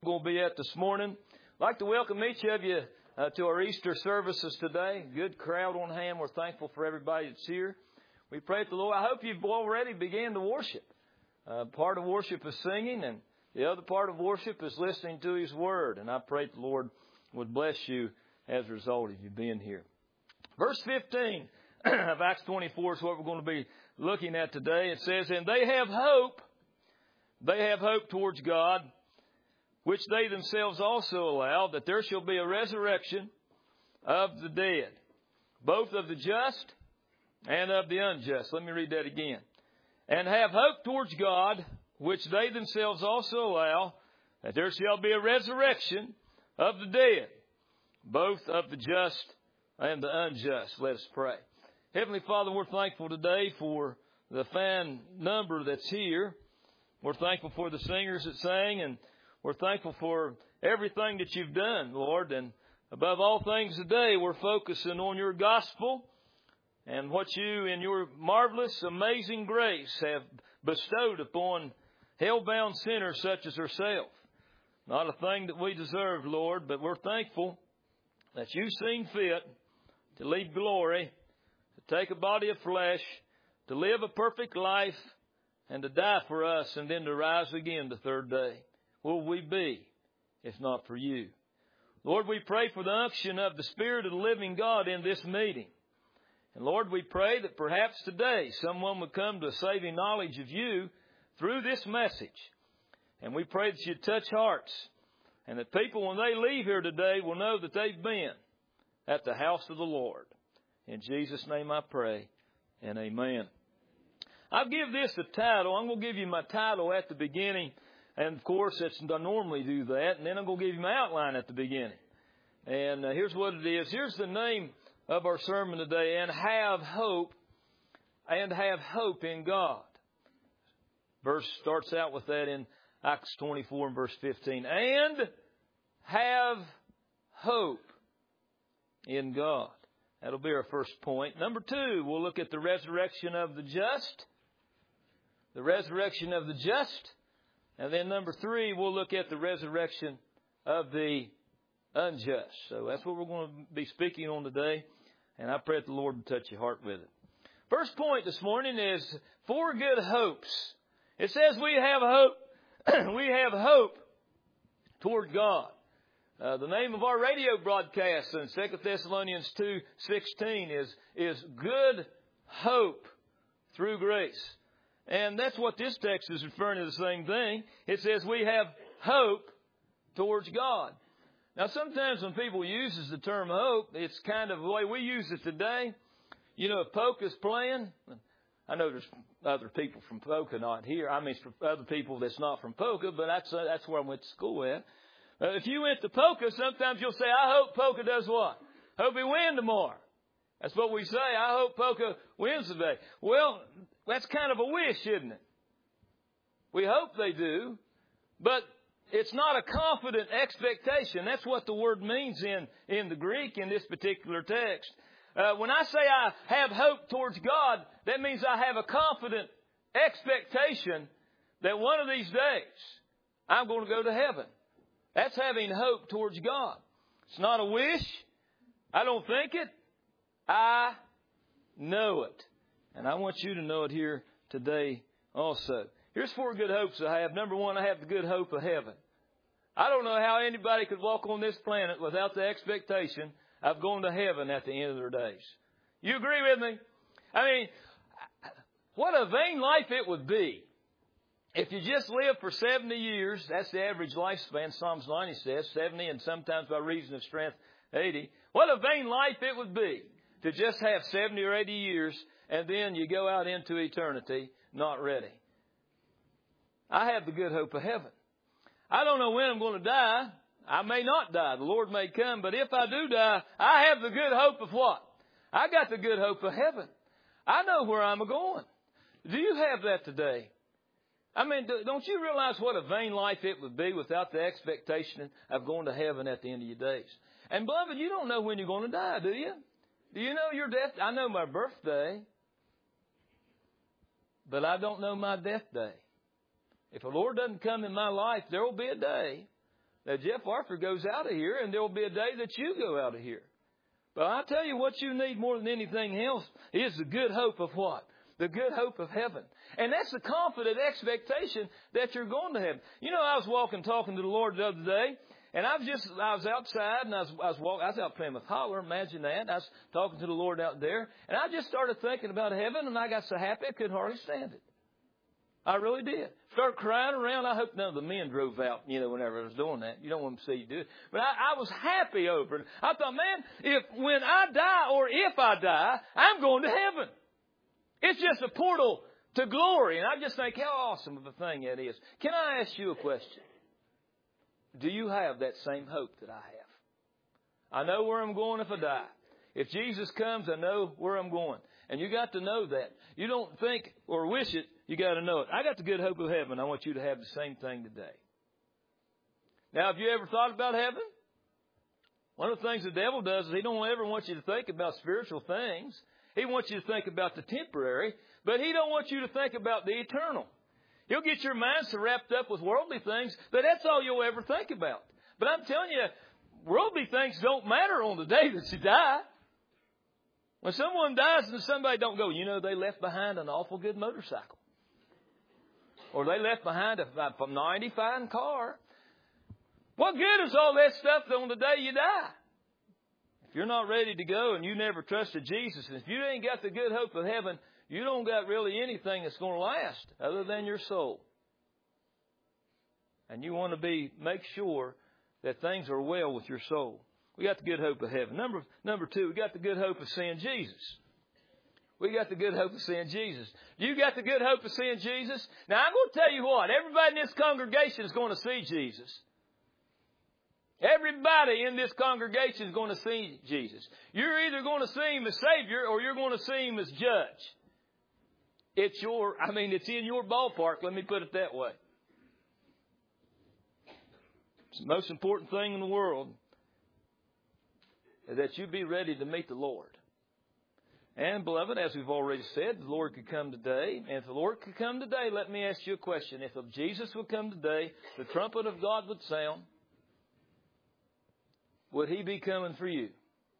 We're going to be at this morning. I'd like to welcome each of you to our Easter services today. Good crowd on hand. We're thankful for everybody that's here. We pray to the Lord. I hope you've already began to worship. Part of worship is singing, and the other part of worship is listening to His Word. And I pray the Lord would bless you as a result of you being here. Verse 15 of Acts 24 is what we're going to be looking at today. It says, "And they have hope. They have hope towards God, which they themselves also allow, that there shall be a resurrection of the dead, both of the just and of the unjust." Let me read that again. "And have hope towards God, which they themselves also allow, that there shall be a resurrection of the dead, both of the just and the unjust." Let us pray. Heavenly Father, we're thankful today for the fine number that's here. We're thankful for the singers that sang, and we're thankful for everything that you've done, Lord. And above all things today, we're focusing on your gospel and what you, in your marvelous, amazing grace, have bestowed upon hell-bound sinners such as ourselves. Not a thing that we deserve, Lord, but we're thankful that you've seen fit to leave glory, to take a body of flesh, to live a perfect life, and to die for us, and then to rise again the third day. Will we be, if not for you? Lord, we pray for the unction of the Spirit of the living God in this meeting. And Lord, we pray that perhaps today someone would come to a saving knowledge of you through this message. And we pray that you'd touch hearts, and that people, when they leave here today, will know that they've been at the house of the Lord. In Jesus' name I pray, and amen. I'll give this a title. I'm going to give you my title at the beginning. And, of course, I normally do that. And then I'm going to give you my outline at the beginning. And here's what it is. Here's the name of our sermon today. And have hope in God. Verse starts out with that in Acts 24 and verse 15. And have hope in God. That'll be our first point. Number 2, we'll look at the resurrection of the just. The resurrection of the just. And then number 3, we'll look at the resurrection of the unjust. So that's what we're going to be speaking on today. And I pray that the Lord will touch your heart with it. First point this morning is 4 good hopes. It says we have hope. We have hope toward God. The name of our radio broadcast in 2 Thessalonians 2:16 is Good Hope Through Grace. And that's what this text is referring to, the same thing. It says we have hope towards God. Now, sometimes when people use the term hope, it's kind of the way we use it today. You know, if Polka's playing, I know there's other people from Polka not here. I mean, for other people that's not from Polka, but that's where I went to school at. If you went to Polka, sometimes you'll say, I hope Polka does what? Hope he win tomorrow. That's what we say. I hope Polka wins today. Well, that's kind of a wish, isn't it? We hope they do, but it's not a confident expectation. That's what the word means in the Greek in this particular text. When I say I have hope towards God, that means I have a confident expectation that one of these days I'm going to go to heaven. That's having hope towards God. It's not a wish. I don't think it. I know it. And I want you to know it here today also. Here's 4 good hopes I have. Number 1, I have the good hope of heaven. I don't know how anybody could walk on this planet without the expectation of going to heaven at the end of their days. You agree with me? I mean, what a vain life it would be if you just live for 70 years. That's the average lifespan. Psalms 90 says 70, and sometimes by reason of strength, 80. What a vain life it would be to just have 70 or 80 years, and then you go out into eternity not ready. I have the good hope of heaven. I don't know when I'm going to die. I may not die. The Lord may come. But if I do die, I have the good hope of what? I got the good hope of heaven. I know where I'm going. Do you have that today? I mean, don't you realize what a vain life it would be without the expectation of going to heaven at the end of your days? And beloved, you don't know when you're going to die, do you? Do you know your death? I know my birthday, but I don't know my death day. If the Lord doesn't come in my life, there will be a day Now, Jeff Arthur goes out of here, and there will be a day that you go out of here. But I tell you what you need more than anything else is the good hope of what? The good hope of heaven. And that's the confident expectation that you're going to heaven. You know, I was talking to the Lord the other day, and I was outside, and I was out playing with Holler. Imagine that. I was talking to the Lord out there, and I just started thinking about heaven, and I got so happy I couldn't hardly stand it. I really did. Started crying around. I hope none of the men drove out, whenever I was doing that. You don't want them to see you do it. But I was happy over it. I thought, man, when I die or if I die, I'm going to heaven. It's just a portal to glory. And I just think how awesome of a thing that is. Can I ask you a question? Do you have that same hope that I have? I know where I'm going if I die. If Jesus comes, I know where I'm going. And you got to know that. You don't think or wish it. You got to know it. I got the good hope of heaven. I want you to have the same thing today. Now, have you ever thought about heaven? One of the things the devil does is he don't ever want you to think about spiritual things. He wants you to think about the temporary, but he don't want you to think about the eternal. He'll get your mind so wrapped up with worldly things that that's all you'll ever think about. But I'm telling you, worldly things don't matter on the day that you die. When someone dies and somebody don't go, they left behind an awful good motorcycle. Or they left behind a 95 car. What good is all that stuff on the day you die? If you're not ready to go and you never trusted Jesus, and if you ain't got the good hope of heaven, you don't got really anything that's going to last other than your soul. And you want to make sure that things are well with your soul. We got the good hope of heaven. Number two, we got the good hope of seeing Jesus. We got the good hope of seeing Jesus. You got the good hope of seeing Jesus? Now, I'm going to tell you what. Everybody in this congregation is going to see Jesus. Everybody in this congregation is going to see Jesus. You're either going to see Him as Savior or you're going to see Him as Judge. It's in your ballpark. Let me put it that way. It's the most important thing in the world is that you be ready to meet the Lord. And, beloved, as we've already said, the Lord could come today. And if the Lord could come today, let me ask you a question. If Jesus would come today, the trumpet of God would sound. Would He be coming for you?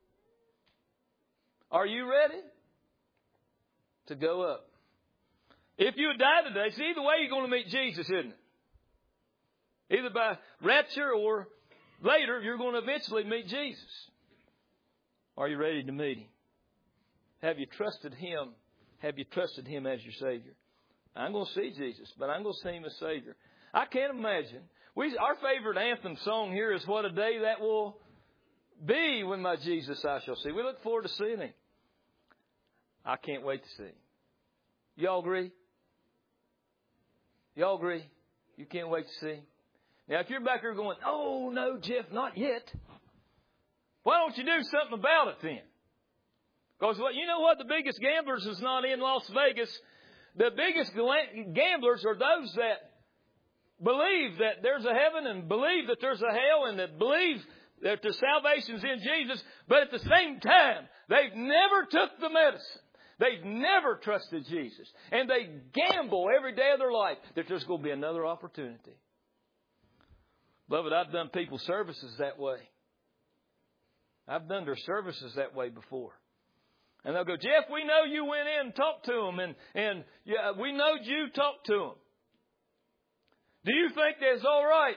Are you ready to go up? If you would die today, see, either way you're going to meet Jesus, isn't it? Either by rapture or later, you're going to eventually meet Jesus. Are you ready to meet Him? Have you trusted Him? Have you trusted Him as your Savior? I'm going to see Jesus, but I'm going to see Him as Savior. I can't imagine. Our favorite anthem song here is What a Day That Will Be When My Jesus I Shall See. We look forward to seeing Him. I can't wait to see Him. Y'all agree? Y'all agree? You can't wait to see Him? Now, if you're back there going, oh, no, Jeff, not yet. Why don't you do something about it then? Because you know what? The biggest gamblers is not in Las Vegas. The biggest gamblers are those that believe that there's a heaven and believe that there's a hell and that believe that their salvation's in Jesus. But at the same time, they've never took the medicine. They've never trusted Jesus. And they gamble every day of their life that there's going to be another opportunity. Beloved, I've done people's services that way. I've done their services that way before. And they'll go, Jeff, we know you went in and talked to them. And we know you talked to them. Do you think that's all right?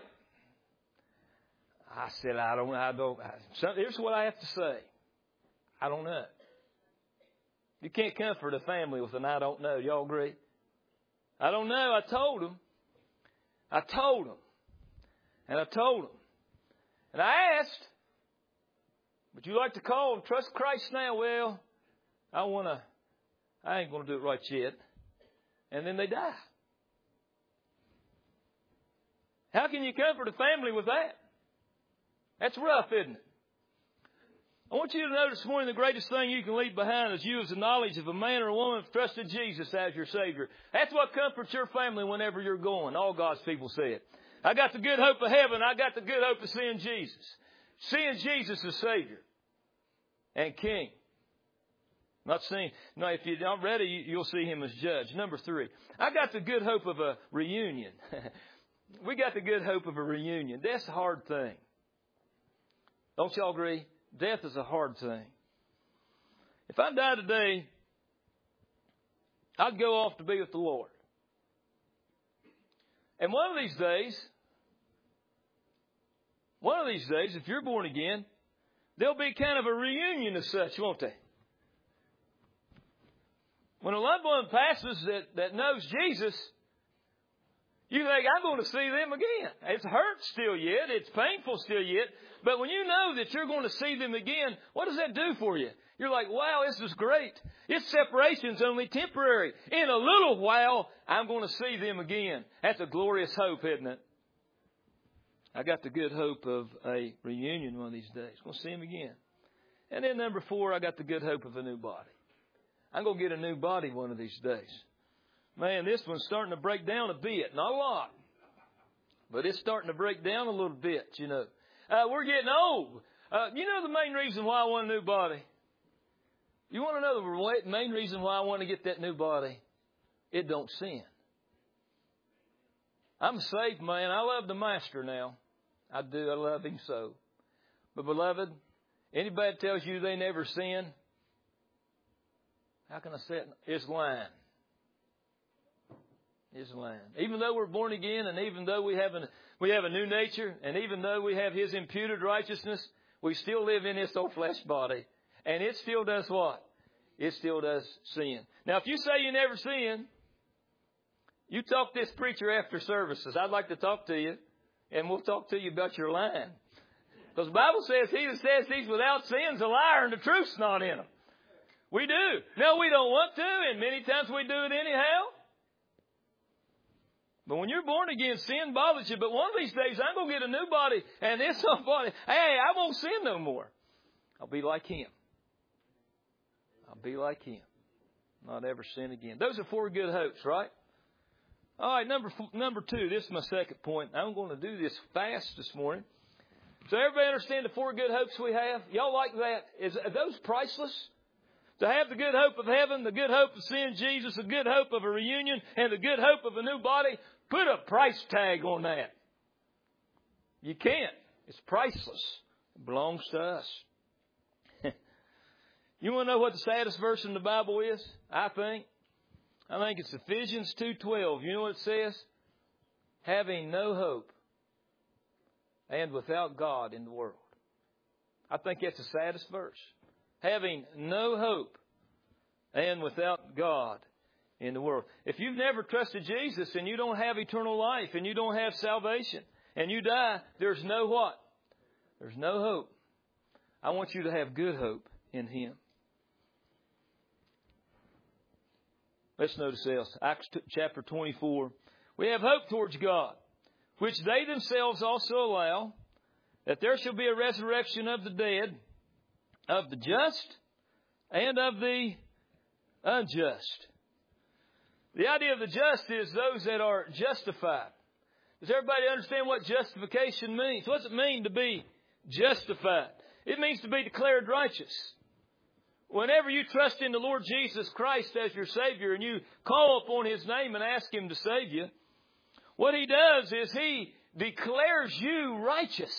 I said, I don't. Here's what I have to say. I don't know. You can't comfort a family with an I don't know. Y'all agree? I don't know. I told them. And I told them. And I asked, would you like to call and trust Christ now? Well, I ain't going to do it right yet. And then they die. How can you comfort a family with that? That's rough, isn't it? I want you to know this morning the greatest thing you can leave behind is you as the knowledge of a man or a woman who trusted Jesus as your Savior. That's what comforts your family whenever you're going. All God's people say it. I got the good hope of heaven. I got the good hope of seeing Jesus. Seeing Jesus as Savior and King. Not seeing. No, if you're not ready, you'll see Him as Judge. Number 3, I got the good hope of a reunion. we got the good hope of a reunion. That's a hard thing. Don't y'all agree? Death is a hard thing. If I die today, I'd go off to be with the Lord. And one of these days, if you're born again, there'll be kind of a reunion as such, won't they? When a loved one passes that knows Jesus, you think, I'm going to see them again. It's hurt still yet. It's painful still yet. But when you know that you're going to see them again, what does that do for you? You're like, wow, this is great. This separation's only temporary. In a little while, I'm going to see them again. That's a glorious hope, isn't it? I got the good hope of a reunion one of these days. I'm going to see them again. And then number 4, I got the good hope of a new body. I'm going to get a new body one of these days. Man, this one's starting to break down a bit. Not a lot. But it's starting to break down a little bit, you know. We're getting old. You know the main reason why I want a new body? You want to know the main reason why I want to get that new body? It don't sin. I'm a saved man. I love the Master now. I do. I love Him so. But, beloved, anybody that tells you they never sin, how can I say it? It's lying. It's lying. Even though we're born again, and even though we have a new nature, and even though we have His imputed righteousness, we still live in this old flesh body. And it still does what? It still does sin. Now, if you say you never sin, you talk to this preacher after services. I'd like to talk to you, and we'll talk to you about your lying. Because the Bible says, he that says he's without sin is a liar, and the truth's not in him. We do. No, we don't want to, and many times we do it anyhow. But when you're born again, sin bothers you. But one of these days, I'm going to get a new body, and this old body, hey, I won't sin no more. I'll be like Him. I'll be like Him. Not ever sin again. Those are 4 good hopes, right? All right, number 2. This is my second point. I'm going to do this fast this morning. So everybody understand the 4 good hopes we have? Y'all like that? Are those priceless? To have the good hope of heaven, the good hope of seeing Jesus, the good hope of a reunion, and the good hope of a new body, put a price tag on that. You can't. It's priceless. It belongs to us. You want to know what the saddest verse in the Bible is? I think it's Ephesians 2:12. You know what it says? Having no hope and without God in the world. I think that's the saddest verse. Having no hope and without God in the world. If you've never trusted Jesus and you don't have eternal life and you don't have salvation and you die, there's no what? There's no hope. I want you to have good hope in Him. Let's notice else. Acts chapter 24. We have hope towards God, which they themselves also allow, that there shall be a resurrection of the dead, of the just and of the unjust. The idea of the just is those that are justified. Does everybody understand what justification means? What does it mean to be justified? It means to be declared righteous. Whenever you trust in the Lord Jesus Christ as your Savior and you call upon His name and ask Him to save you, what He does is He declares you righteous.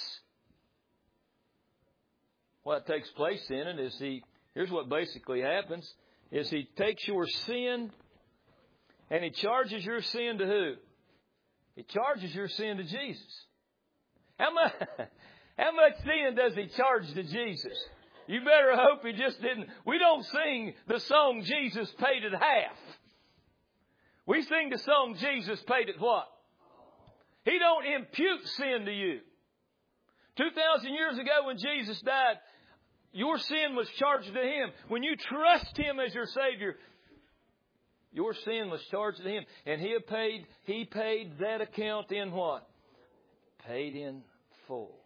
What takes place in it is here's what basically happens, is He takes your sin and He charges your sin to who? He charges your sin to Jesus. How much sin does He charge to Jesus? You better hope He just didn't. We don't sing the song Jesus paid it half. We sing the song Jesus paid it what? He don't impute sin to you. 2,000 years ago when Jesus died, your sin was charged to Him. When you trust Him as your Savior, your sin was charged to Him. And He paid that account in what? Paid in full.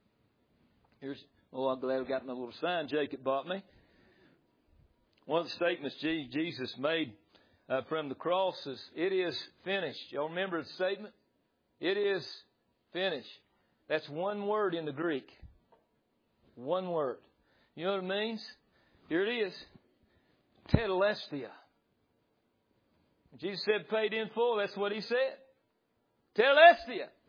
I'm glad I got my little sign Jacob bought me. One of the statements Jesus made from the cross is, "It is finished." Y'all remember the statement? It is finished. That's one word in the Greek. One word. You know what it means? Here it is. Tetelestai. Jesus said paid in full. That's what He said. Tetelestai.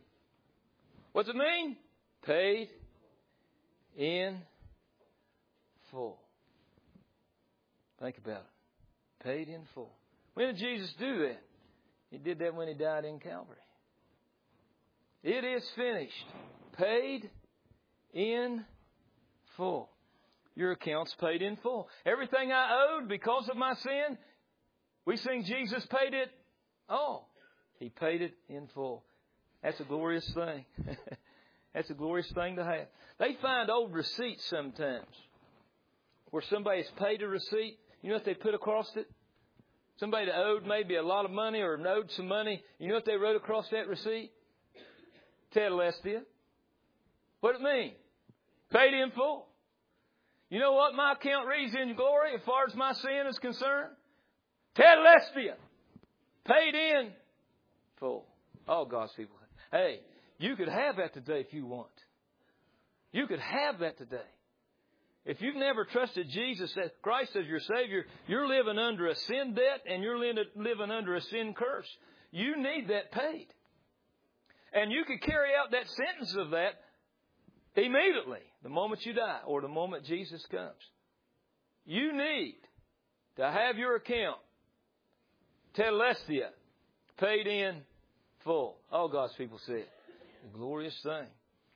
What's it mean? Paid in full. Think about it. Paid in full. When did Jesus do that? He did that when He died in Calvary. It is finished. Paid in full. Your account's paid in full. Everything I owed because of my sin, we sing Jesus paid it all. He paid it in full. That's a glorious thing. That's a glorious thing to have. They find old receipts sometimes where somebody's paid a receipt. You know what they put across it? Somebody that owed maybe a lot of money or owed some money. You know what they wrote across that receipt? Tetelestai. What does it mean? Paid in full. You know what my account reads in glory as far as my sin is concerned? Tetelestai. Paid in full. Oh, God's people. Hey, you could have that today if you want. You could have that today. If you've never trusted Jesus, Christ as your Savior, you're living under a sin debt and you're living under a sin curse. You need that paid. And you can carry out that sentence of that immediately, the moment you die or the moment Jesus comes. You need to have your account, tetelestai, paid in full. All God's people say it. A glorious thing.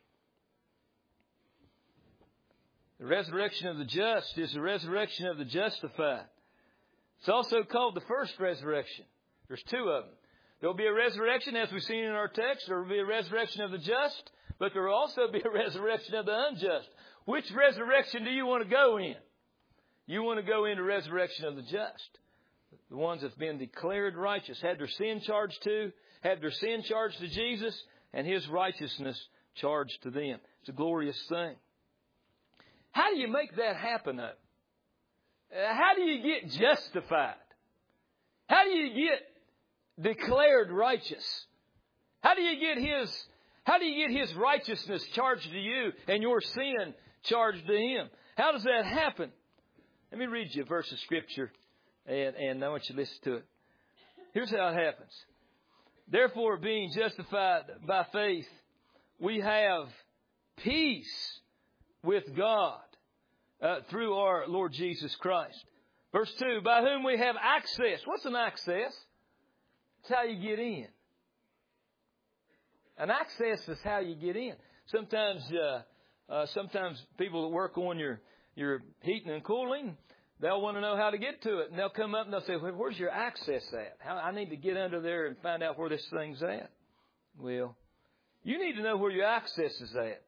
The resurrection of the just is the resurrection of the justified. It's also called the first resurrection. There's two of them. There will be a resurrection, as we've seen in our text. There will be a resurrection of the just, but there will also be a resurrection of the unjust. Which resurrection do you want to go in? You want to go into resurrection of the just. The ones that's been declared righteous, had their sin charged to Jesus, and His righteousness charged to them. It's a glorious thing. How do you make that happen, though? How do you get justified? How do you get declared righteous? How do you get His righteousness charged to you and your sin charged to Him? How does that happen? Let me read you a verse of Scripture, and I want you to listen to it. Here's how it happens. Therefore, being justified by faith, we have peace with God through our Lord Jesus Christ. Verse 2, by whom we have access. What's an access? It's how you get in. An access is how you get in. Sometimes people that work on your heating and cooling, they'll want to know how to get to it. And they'll come up and they'll say, well, where's your access at? I need to get under there and find out where this thing's at. Well, you need to know where your access is at.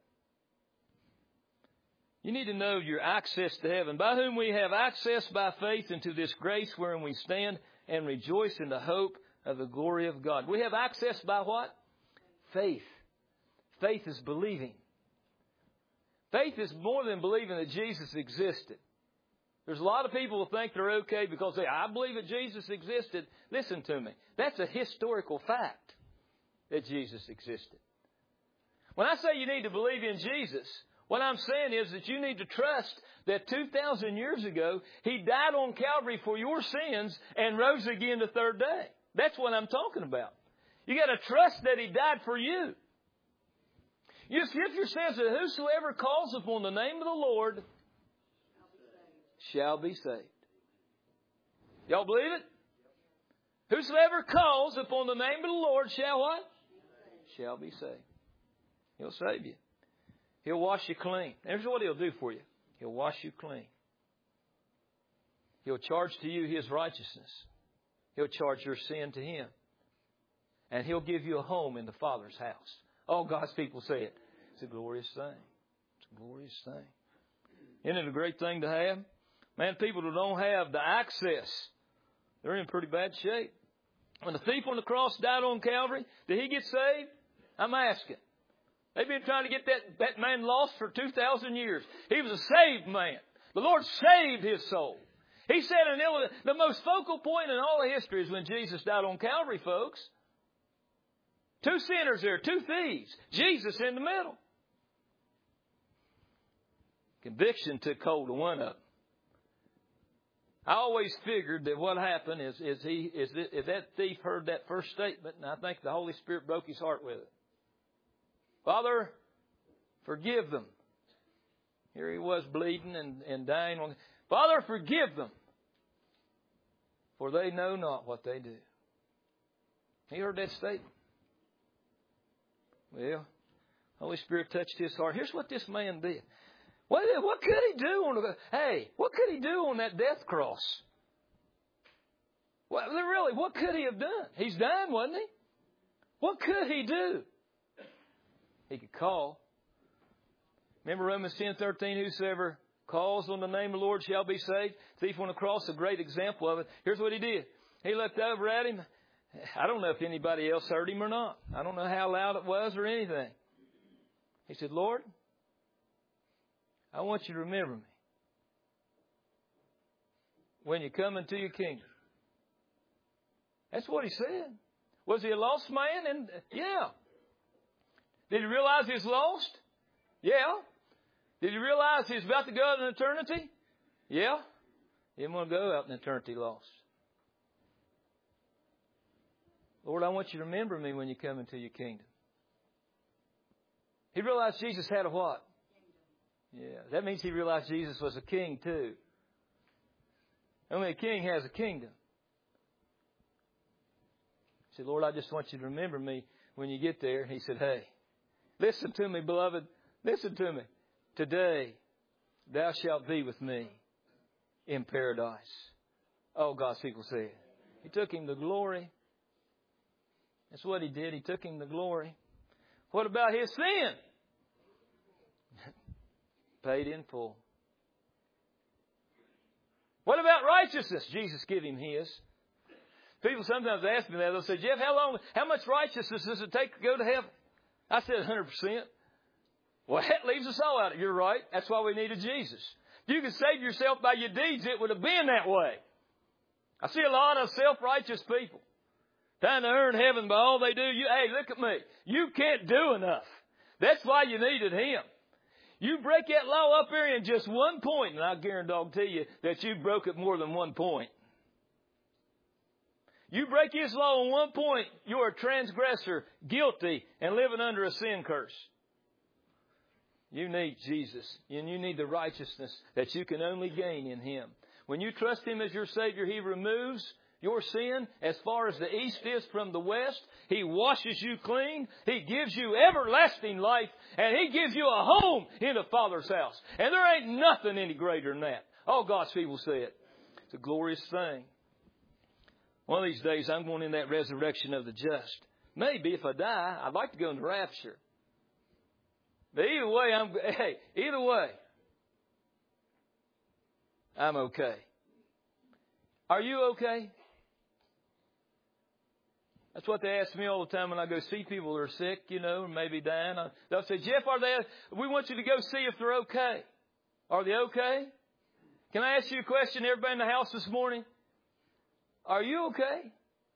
You need to know your access to heaven, by whom we have access by faith into this grace wherein we stand and rejoice in the hope of the glory of God. We have access by what? Faith. Faith is believing. Faith is more than believing that Jesus existed. There's a lot of people who think they're okay because I believe that Jesus existed. Listen to me. That's a historical fact that Jesus existed. When I say you need to believe in Jesus, what I'm saying is that you need to trust that 2,000 years ago, He died on Calvary for your sins and rose again the third day. That's what I'm talking about. You got to trust that He died for you. Your Scripture says that whosoever calls upon the name of the Lord shall be saved. Y'all believe it? Whosoever calls upon the name of the Lord shall what? Shall be saved. He'll save you. He'll wash you clean. Here's what He'll do for you. He'll wash you clean. He'll charge to you His righteousness. He'll charge your sin to Him. And He'll give you a home in the Father's house. All God's people say it. It's a glorious thing. It's a glorious thing. Isn't it a great thing to have? Man, people who don't have the access, they're in pretty bad shape. When the thief on the cross died on Calvary, did he get saved? I'm asking. They've been trying to get that man lost for 2,000 years. He was a saved man. The Lord saved his soul. He said, and the most focal point in all of history is when Jesus died on Calvary, folks. Two sinners there, two thieves. Jesus in the middle. Conviction took hold of one of them. I always figured that what happened is that thief heard that first statement, and I think the Holy Spirit broke his heart with it. Father, forgive them. Here he was bleeding and dying. Father, forgive them, for they know not what they do. He heard that statement. Well, Holy Spirit touched his heart. Here's what this man did. What could he do what could he do on that death cross? Well, really, what could he have done? He's dying, wasn't he? What could he do? He could call. Remember Romans 10:13, whosoever calls on the name of the Lord shall be saved. Thief on the cross, a great example of it. Here's what he did. He looked over at him. I don't know if anybody else heard him or not. I don't know how loud it was or anything. He said, Lord, I want you to remember me when you come into your kingdom. That's what he said. Was he a lost man? Yeah. Did he realize he was lost? Yeah. Did he realize he was about to go out in eternity? Yeah. He didn't want to go out in eternity lost. Lord, I want you to remember me when you come into your kingdom. He realized Jesus had a what? Yeah. That means he realized Jesus was a king too. Only a king has a kingdom. He said, Lord, I just want you to remember me when you get there. He said, hey, listen to me, beloved. Listen to me. Today, thou shalt be with me in paradise. Oh, God's people said. He took him to glory. That's what he did. He took him to glory. What about his sin? Paid in full. What about righteousness? Jesus gave him his. People sometimes ask me that. They'll say, Jeff, how much righteousness does it take to go to heaven? I said 100%. Well, that leaves us all out. You're right. That's why we needed Jesus. If you could save yourself by your deeds, it would have been that way. I see a lot of self-righteous people trying to earn heaven by all they do. Hey, look at me. You can't do enough. That's why you needed Him. You break that law up here in just 1 point, and I guarantee you that you broke it more than 1 point. You break His law on 1 point, you're a transgressor, guilty, and living under a sin curse. You need Jesus, and you need the righteousness that you can only gain in Him. When you trust Him as your Savior, He removes your sin as far as the east is from the west. He washes you clean. He gives you everlasting life. And He gives you a home in the Father's house. And there ain't nothing any greater than that. All God's people say it. It's a glorious thing. One of these days, I'm going in that resurrection of the just. Maybe if I die, I'd like to go in the rapture. But either way, I'm okay. Are you okay? That's what they ask me all the time when I go see people that are sick, or maybe dying. They'll say, Jeff, we want you to go see if they're okay. Are they okay? Can I ask you a question, everybody in the house this morning? Are you okay?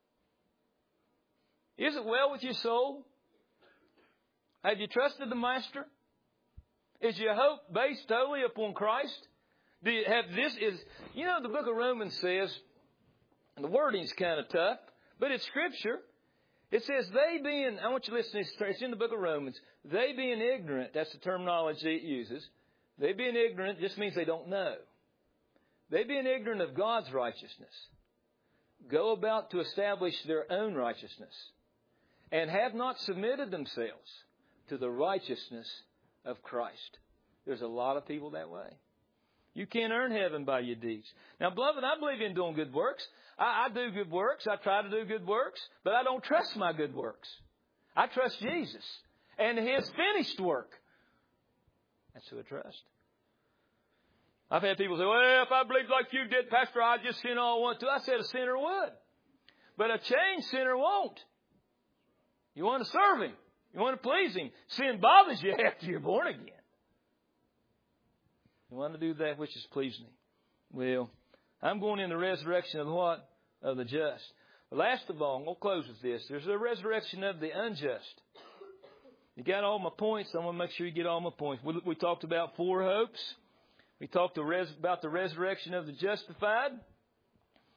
Is it well with your soul? Have you trusted the Master? Is your hope based totally upon Christ? Do you have the book of Romans says, and the wording's kind of tough, but it's Scripture. It says, I want you to listen to this, it's in the book of Romans, they being ignorant, that's the terminology it uses. They being ignorant just means they don't know. They being ignorant of God's righteousness, go about to establish their own righteousness, and have not submitted themselves to the righteousness of Christ. There's a lot of people that way. You can't earn heaven by your deeds. Now, beloved, I believe in doing good works. I do good works. I try to do good works, but I don't trust my good works. I trust Jesus and His finished work. That's who I trust. I've had people say, well, if I believed like you did, Pastor, I'd just sin all I want to. I said a sinner would. But a changed sinner won't. You want to serve Him. You want to please Him. Sin bothers you after you're born again. You want to do that which is pleasing Him. Well, I'm going in the resurrection of what? Of the just. But last of all, we'll close with this. There's a resurrection of the unjust. You got all my points? I want to make sure you get all my points. We talked about 4 hopes. We talked about the resurrection of the justified.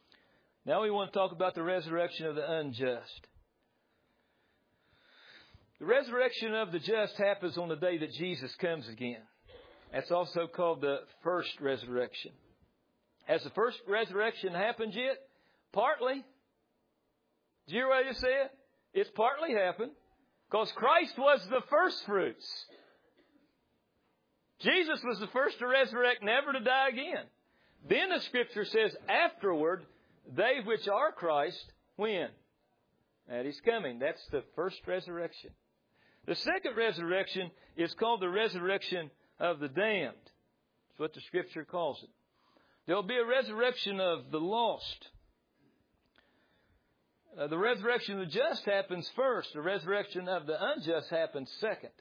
Now we want to talk about the resurrection of the unjust. The resurrection of the just happens on the day that Jesus comes again. That's also called the first resurrection. Has the first resurrection happened yet? Partly. Did you hear what I just said? It's partly happened. Because Christ was the first fruits. Jesus was the first to resurrect, never to die again. Then the Scripture says, afterward, they which are Christ, when? At His coming. That's the first resurrection. The second resurrection is called the resurrection of the damned. That's what the Scripture calls it. There'll be a resurrection of the lost. The resurrection of the just happens first. The resurrection of the unjust happens second.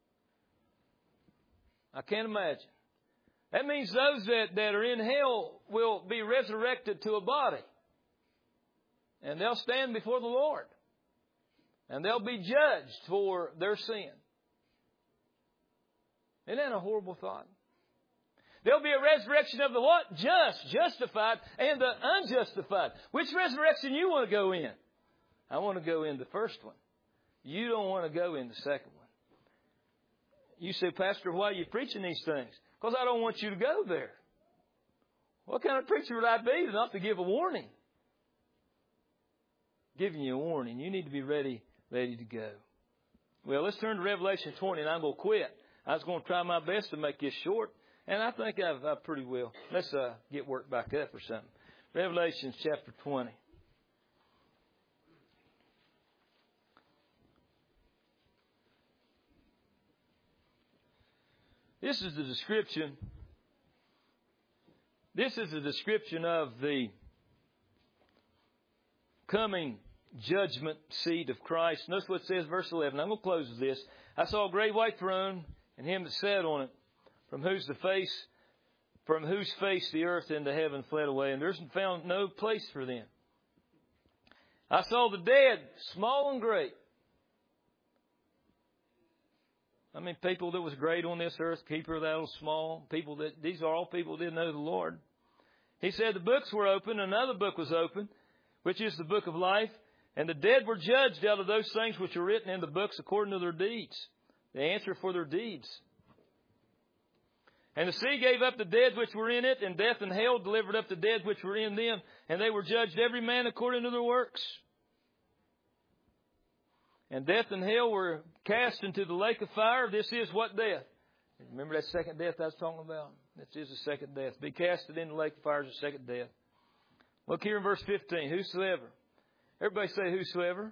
I can't imagine. That means those that are in hell will be resurrected to a body. And they'll stand before the Lord. And they'll be judged for their sin. Isn't that a horrible thought? There'll be a resurrection of the what? Justified, and the unjustified. Which resurrection you want to go in? I want to go in the first one. You don't want to go in the second one. You say, Pastor, why are you preaching these things? Because I don't want you to go there. What kind of preacher would I be not to give a warning? Giving you a warning. You need to be ready to go. Well, let's turn to Revelation 20, and I'm going to quit. I was going to try my best to make this short, and I think I've pretty well. Let's get worked back up or something. Revelation chapter 20. This is the description. This is the description of the coming judgment seat of Christ. Notice what it says, verse 11. I'm going to close with this. I saw a great white throne, and Him that sat on it, from whose face the earth and the heaven fled away, and there's found no place for them. I saw the dead, small and great. I mean, people that was great on this earth, people that was small, these are all people that didn't know the Lord. He said the books were open, another book was open, which is the book of life, and the dead were judged out of those things which are written in the books according to their deeds. The answer for their deeds. And the sea gave up the dead which were in it, and death and hell delivered up the dead which were in them, and they were judged every man according to their works. And death and hell were cast into the lake of fire. This is what death? Remember that second death I was talking about? This is the second death. Be casted in the lake of fire is the second death. Look here in verse 15. Whosoever. Everybody say whosoever.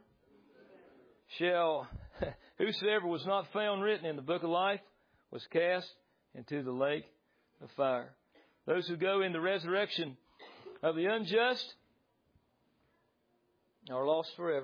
Whosoever was not found written in the book of life was cast into the lake of fire. Those who go in the resurrection of the unjust are lost forever.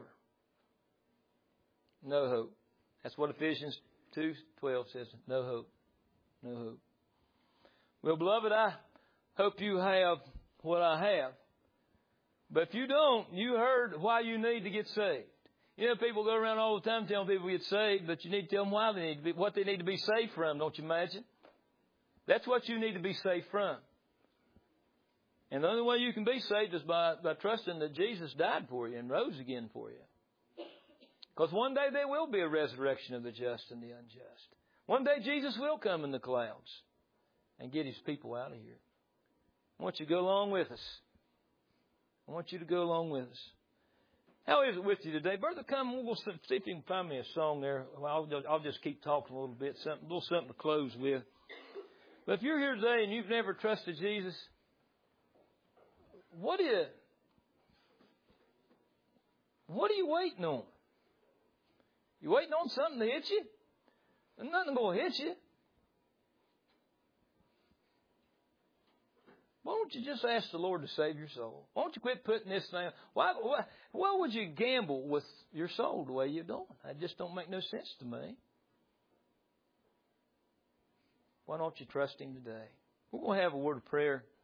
No hope. That's what Ephesians 2:12 says. No hope. No hope. Well, beloved, I hope you have what I have. But if you don't, you heard why you need to get saved. You know, people go around all the time telling people to get saved, but you need to tell them why they need to be, what they need to be saved from, don't you imagine? That's what you need to be saved from. And the only way you can be saved is by trusting that Jesus died for you and rose again for you. Because one day there will be a resurrection of the just and the unjust. One day Jesus will come in the clouds and get His people out of here. I want you to go along with us. I want you to go along with us. How is it with you today? Brother, come, we'll see if you can find me a song there. I'll just keep talking a little bit, a little something to close with. But if you're here today and you've never trusted Jesus, what are you waiting on? You waiting on something to hit you? There's nothing going to hit you. Why don't you just ask the Lord to save your soul? Why don't you quit putting this thing? Why would you gamble with your soul the way you're doing? That just don't make no sense to me. Why don't you trust Him today? We're going to have a word of prayer.